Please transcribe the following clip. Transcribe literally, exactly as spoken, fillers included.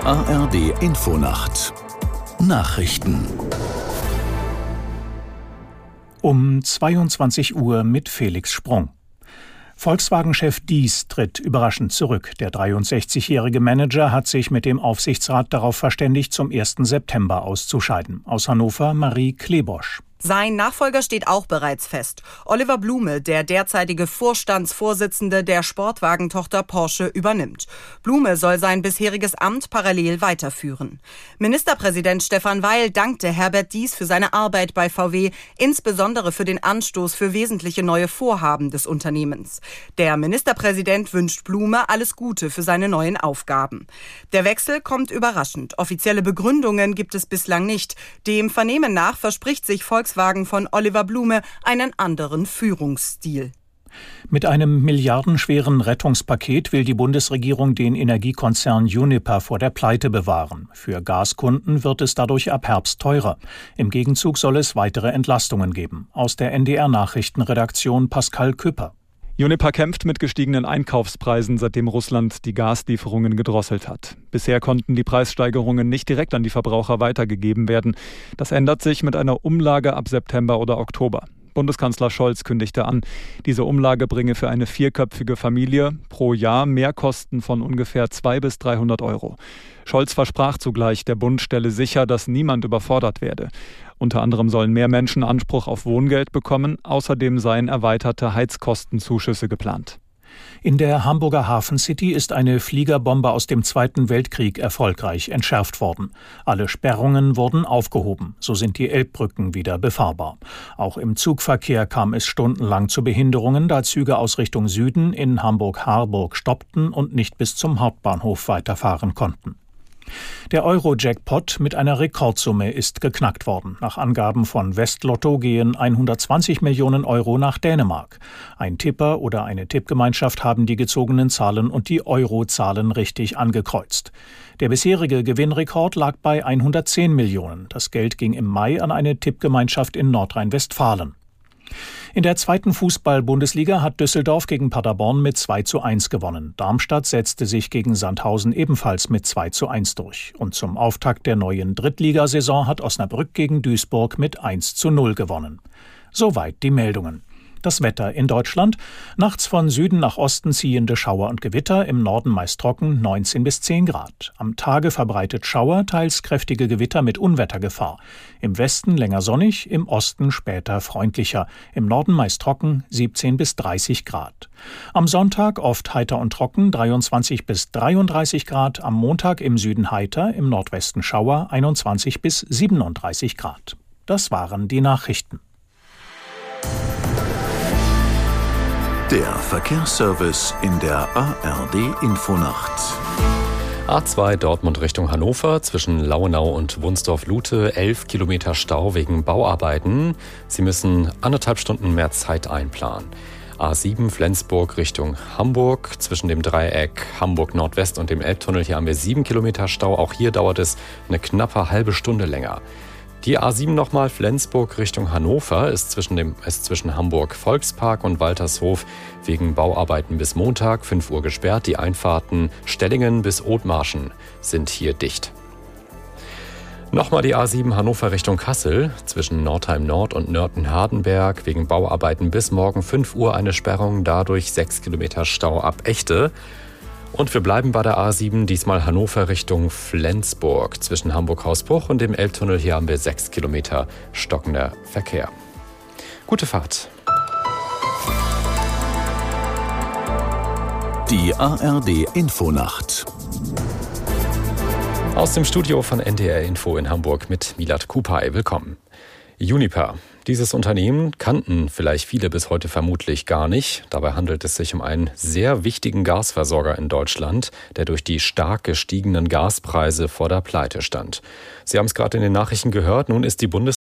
A R D-Infonacht Nachrichten um zweiundzwanzig Uhr mit Felix Sprung. Volkswagen-Chef Diess tritt überraschend zurück. Der dreiundsechzigjährige Manager hat sich mit dem Aufsichtsrat darauf verständigt, zum ersten September auszuscheiden. Aus Hannover Marie Klebosch. Sein Nachfolger steht auch bereits fest. Oliver Blume, der derzeitige Vorstandsvorsitzende der Sportwagentochter Porsche, übernimmt. Blume soll sein bisheriges Amt parallel weiterführen. Ministerpräsident Stefan Weil dankte Herbert Diess für seine Arbeit bei V W, insbesondere für den Anstoß für wesentliche neue Vorhaben des Unternehmens. Der Ministerpräsident wünscht Blume alles Gute für seine neuen Aufgaben. Der Wechsel kommt überraschend. Offizielle Begründungen gibt es bislang nicht. Dem Vernehmen nach verspricht sich Volkswagen von Oliver Blume einen anderen Führungsstil. Mit einem milliardenschweren Rettungspaket will die Bundesregierung den Energiekonzern Uniper vor der Pleite bewahren. Für Gaskunden wird es dadurch ab Herbst teurer. Im Gegenzug soll es weitere Entlastungen geben. Aus der N D R-Nachrichtenredaktion Pascal Küpper. Uniper kämpft mit gestiegenen Einkaufspreisen, seitdem Russland die Gaslieferungen gedrosselt hat. Bisher konnten die Preissteigerungen nicht direkt an die Verbraucher weitergegeben werden. Das ändert sich mit einer Umlage ab September oder Oktober. Bundeskanzler Scholz kündigte an, diese Umlage bringe für eine vierköpfige Familie pro Jahr Mehrkosten von ungefähr zweihundert bis dreihundert Euro. Scholz versprach zugleich, der Bund stelle sicher, dass niemand überfordert werde. Unter anderem sollen mehr Menschen Anspruch auf Wohngeld bekommen. Außerdem seien erweiterte Heizkostenzuschüsse geplant. In der Hamburger Hafen City ist eine Fliegerbombe aus dem Zweiten Weltkrieg erfolgreich entschärft worden. Alle Sperrungen wurden aufgehoben. So sind die Elbbrücken wieder befahrbar. Auch im Zugverkehr kam es stundenlang zu Behinderungen, da Züge aus Richtung Süden in Hamburg-Harburg stoppten und nicht bis zum Hauptbahnhof weiterfahren konnten. Der Euro-Jackpot mit einer Rekordsumme ist geknackt worden. Nach Angaben von Westlotto gehen hundertzwanzig Millionen Euro nach Dänemark. Ein Tipper oder eine Tippgemeinschaft haben die gezogenen Zahlen und die Eurozahlen richtig angekreuzt. Der bisherige Gewinnrekord lag bei hundertzehn Millionen. Das Geld ging im Mai an eine Tippgemeinschaft in Nordrhein-Westfalen. In der zweiten Fußball-Bundesliga hat Düsseldorf gegen Paderborn mit zwei zu eins gewonnen. Darmstadt setzte sich gegen Sandhausen ebenfalls mit zwei zu eins durch. Und zum Auftakt der neuen Drittligasaison hat Osnabrück gegen Duisburg mit eins zu null gewonnen. Soweit die Meldungen. Das Wetter in Deutschland. Nachts von Süden nach Osten ziehende Schauer und Gewitter, im Norden meist trocken, neunzehn bis zehn Grad. Am Tage verbreitet Schauer, teils kräftige Gewitter mit Unwettergefahr. Im Westen länger sonnig, im Osten später freundlicher. Im Norden meist trocken, siebzehn bis dreißig Grad. Am Sonntag oft heiter und trocken, dreiundzwanzig bis dreiunddreißig Grad. Am Montag im Süden heiter, im Nordwesten Schauer, einundzwanzig bis siebenunddreißig Grad. Das waren die Nachrichten. Der Verkehrsservice in der A R D-Infonacht. A zwei Dortmund Richtung Hannover zwischen Lauenau und Wunsdorf-Lute, elf Kilometer Stau wegen Bauarbeiten. Sie müssen anderthalb Stunden mehr Zeit einplanen. A sieben Flensburg Richtung Hamburg zwischen dem Dreieck Hamburg Nordwest und dem Elbtunnel. Hier haben wir sieben Kilometer Stau. Auch hier dauert es eine knappe halbe Stunde länger. Die A sieben nochmal Flensburg Richtung Hannover ist zwischen, dem, ist zwischen Hamburg Volkspark und Waltershof wegen Bauarbeiten bis Montag fünf Uhr gesperrt. Die Einfahrten Stellingen bis Othmarschen sind hier dicht. Nochmal die A sieben Hannover Richtung Kassel zwischen Nordheim Nord und Nörten-Hardenberg wegen Bauarbeiten bis morgen fünf Uhr eine Sperrung, dadurch sechs Kilometer Stau ab Echte. Und wir bleiben bei der A sieben, diesmal Hannover Richtung Flensburg. Zwischen Hamburg-Hausbruch und dem Elbtunnel hier haben wir sechs Kilometer stockender Verkehr. Gute Fahrt. Die A R D-Infonacht. Aus dem Studio von N D R Info in Hamburg mit Milad Kupay. Willkommen. Uniper. Dieses Unternehmen kannten vielleicht viele bis heute vermutlich gar nicht. Dabei handelt es sich um einen sehr wichtigen Gasversorger in Deutschland, der durch die stark gestiegenen Gaspreise vor der Pleite stand. Sie haben es gerade in den Nachrichten gehört, nun ist die Bundesregierung